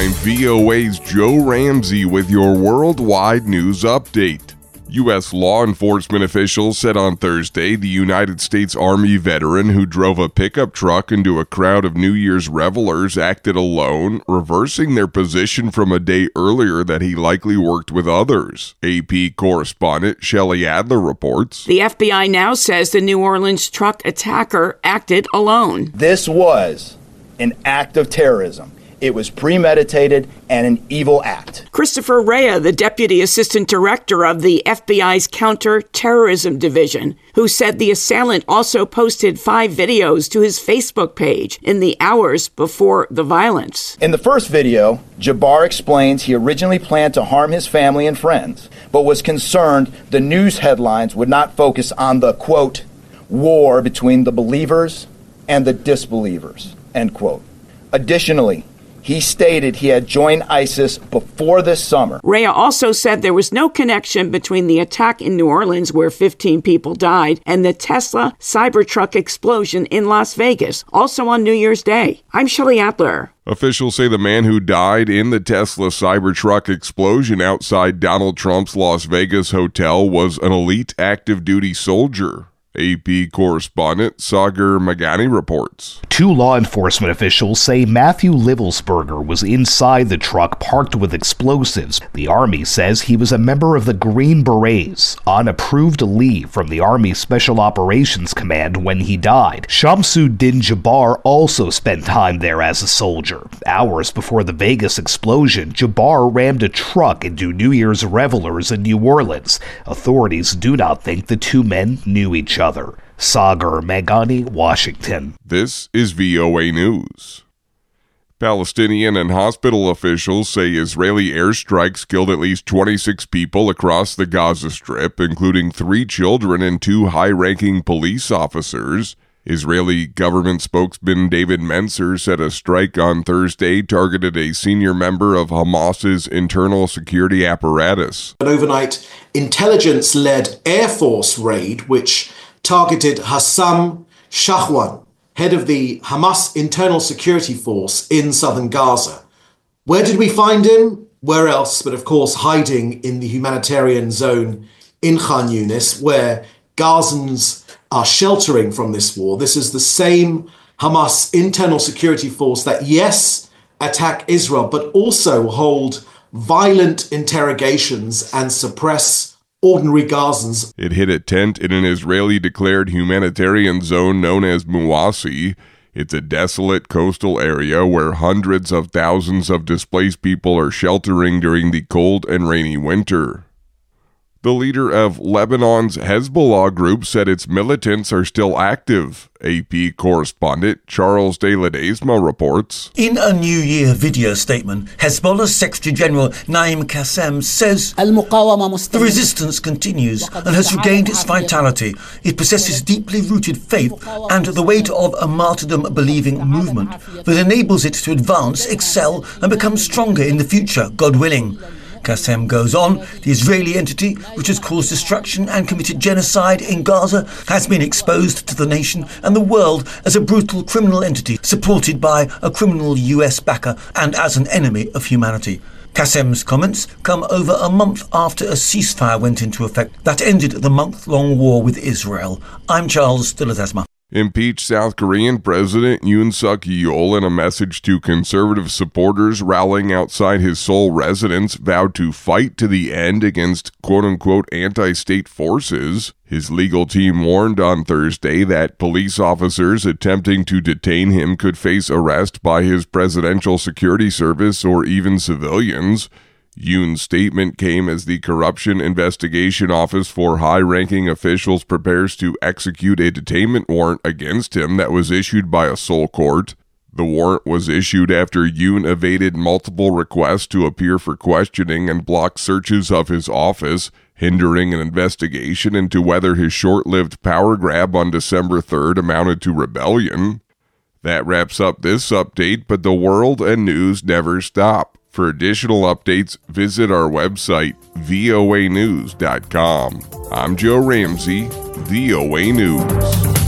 I'm VOA's Joe Ramsey with your worldwide news update. U.S. law enforcement officials said on Thursday the United States Army veteran who drove a pickup truck into a crowd of New Year's revelers acted alone, reversing their position from a day earlier that he likely worked with others. AP correspondent Shelley Adler reports. The FBI now says the New Orleans truck attacker acted alone. This was an act of terrorism. It was premeditated and an evil act. Christopher Rea, the Deputy Assistant Director of the FBI's Counter-Terrorism Division, who said the assailant also posted 5 videos to his Facebook page in the hours before the violence. In the first video, Jabbar explains he originally planned to harm his family and friends, but was concerned the news headlines would not focus on the, quote, war between the believers and the disbelievers, end quote. Additionally, he stated he had joined ISIS before this summer. Rea also said there was no connection between the attack in New Orleans, where 15 people died, and the Tesla Cybertruck explosion in Las Vegas, also on New Year's Day. I'm Shelley Adler. Officials say the man who died in the Tesla Cybertruck explosion outside Donald Trump's Las Vegas hotel was an elite active duty soldier. AP correspondent Sagar Magani reports. 2 law enforcement officials say Matthew Livelsberger was inside the truck parked with explosives. The Army says he was a member of the Green Berets on approved leave from the Army Special Operations Command when he died. Shamsuddin Jabbar also spent time there as a soldier. Hours before the Vegas explosion, Jabbar rammed a truck into New Year's revelers in New Orleans. Authorities do not think the 2 men knew each other. Sagar Magani, Washington. This is VOA News. Palestinian and hospital officials say Israeli airstrikes killed at least 26 people across the Gaza Strip, including 3 children and 2 high-ranking police officers. Israeli government spokesman David Mencer said a strike on Thursday targeted a senior member of Hamas's internal security apparatus. An overnight intelligence-led Air Force raid which targeted Hassam Shahwan, head of the Hamas internal security force in southern Gaza. Where did we find him? Where else but, of course, hiding in the humanitarian zone in Khan Yunis, where Gazans are sheltering from this war. This is the same Hamas internal security force that, yes, attack Israel, but also hold violent interrogations and suppress ordinary Gazans. It hit a tent in an Israeli-declared humanitarian zone known as Muwasi. It's a desolate coastal area where hundreds of thousands of displaced people are sheltering during the cold and rainy winter. The leader of Lebanon's Hezbollah group said its militants are still active. AP correspondent Charles De Ledesma reports. In a New Year video statement, Hezbollah's Secretary General Naim Qassem says the resistance continues and has regained its vitality. It possesses deeply rooted faith and the weight of a martyrdom-believing movement that enables it to advance, excel and become stronger in the future, God willing. Qassem goes on, the Israeli entity, which has caused destruction and committed genocide in Gaza, has been exposed to the nation and the world as a brutal criminal entity supported by a criminal US backer and as an enemy of humanity. Qassem's comments come over a month after a ceasefire went into effect that ended the month-long war with Israel. I'm Charles De Ledesma. Impeached South Korean President Yoon Suk-yeol, in a message to conservative supporters rallying outside his Seoul residence, vowed to fight to the end against quote-unquote anti-state forces. His legal team warned on Thursday that police officers attempting to detain him could face arrest by his presidential security service or even civilians. Yoon's statement came as the Corruption Investigation Office for high-ranking officials prepares to execute a detainment warrant against him that was issued by a Seoul court. The warrant was issued after Yoon evaded multiple requests to appear for questioning and blocked searches of his office, hindering an investigation into whether his short-lived power grab on December 3rd amounted to rebellion. That wraps up this update, but the world and news never stop. For additional updates, visit our website, voanews.com. I'm Joe Ramsey, VOA News.